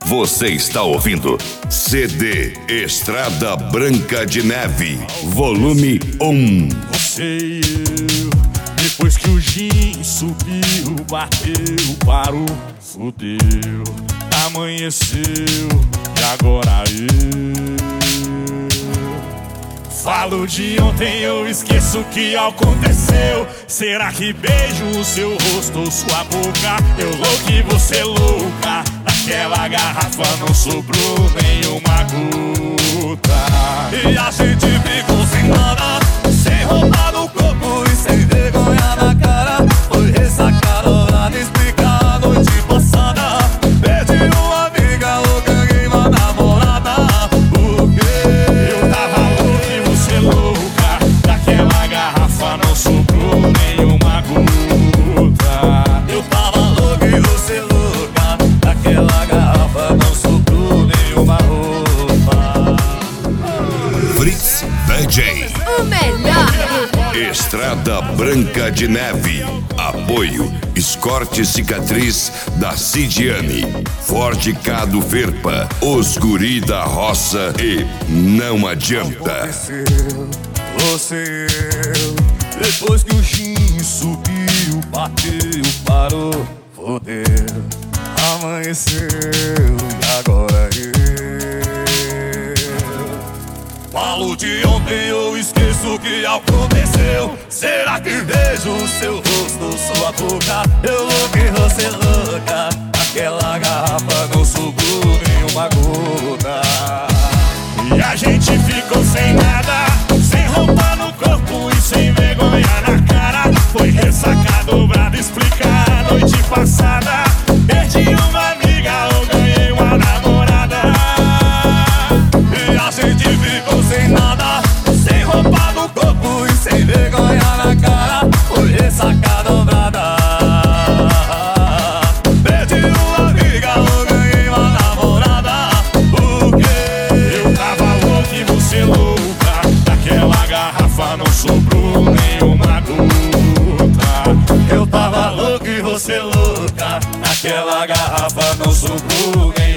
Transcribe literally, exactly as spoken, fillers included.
Você está ouvindo C D Estrada Branca de Neve, volume um. Você e eu, depois que o gin subiu, bateu, parou, fudeu, amanheceu e agora eu falo de ontem, eu esqueço o que aconteceu. Será que beijo o seu rosto ou sua boca? Eu louco e você louca. Naquela garrafa não sobrou nenhuma gota. E a gente ficou sem nada, sem roupa no corpo e sem vergonha na cara. Foi ressacada, hora de explicar a noite passada. Perdi uma amiga ou ganhei uma namorada. Porque eu tava louco e você louca. Daquela garrafa não sobrou nenhuma gota. Eu tava louco e você louca. Daquela garrafa não sobrou nenhuma roupa. Fritz D J, O melhor. Estrada Branca de Neve. Apoio Escorte Cicatriz da Cidiane, Forte Cado Ferpa, Os Guri da Roça e Não Adianta. Você e eu, depois que o gin subiu, bateu, parou, fodeu, amanheceu e agora eu falo de ontem, eu esqueço o que aconteceu. Será que vejo o seu rosto, sua boca? Eu louco e você louca. Aquela garrafa não sobrou nenhuma gota. E a gente ficou sem nada, sem roupa no corpo e sem vergonha na cara. Foi ressaca dobrada, explicar a noite passada. Perdi uma amiga ou ganhei uma namorada. E a gente ficou sem nada, sem roupa no corpo e sem vergonha na cara. Foi ressaca dobrada. Perdi uma amiga ou ganhei uma namorada. Porque eu tava louco e você louca. Daquela garrafa não sobrou nenhuma gota. Eu tava louco e você louca. Naquela garrafa não sobrou nenhuma gota.